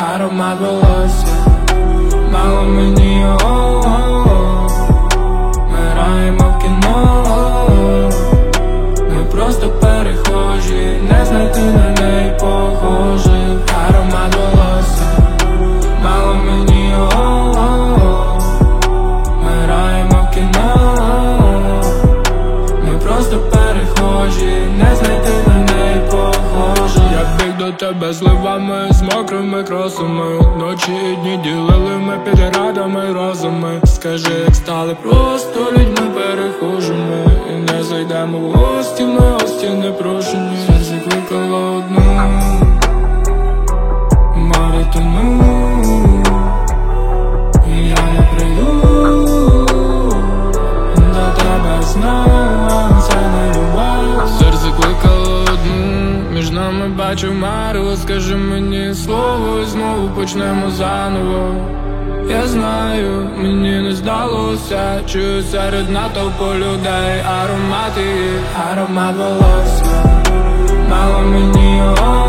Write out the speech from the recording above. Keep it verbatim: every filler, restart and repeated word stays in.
аромат волосся, мало мені о-о-о. Ми граємо в кіно, ми просто перехожі, не знайти на неї похожих. Аромат волосся, мало мені о-о-о. Ми граємо в кіно, ми просто перехожі, не знайти на неї похожих. Я біг до тебе зливами, з мокрими кросами. Ночі і дні ділили ми під радами розуми. Скажи, як стали просто людьми перехожими, і не зайдемо в гості, в гості непрошені. Серце кликало одну, море тону, і я не прийду до тебе знову, це не любов. Серце кликало одну, між нами бачив мару. Скажи мені слово і знову почнемо заново. Я знаю, мені не здалося, чую серед натовпу людей аромати, аромат волосся, мало мені о.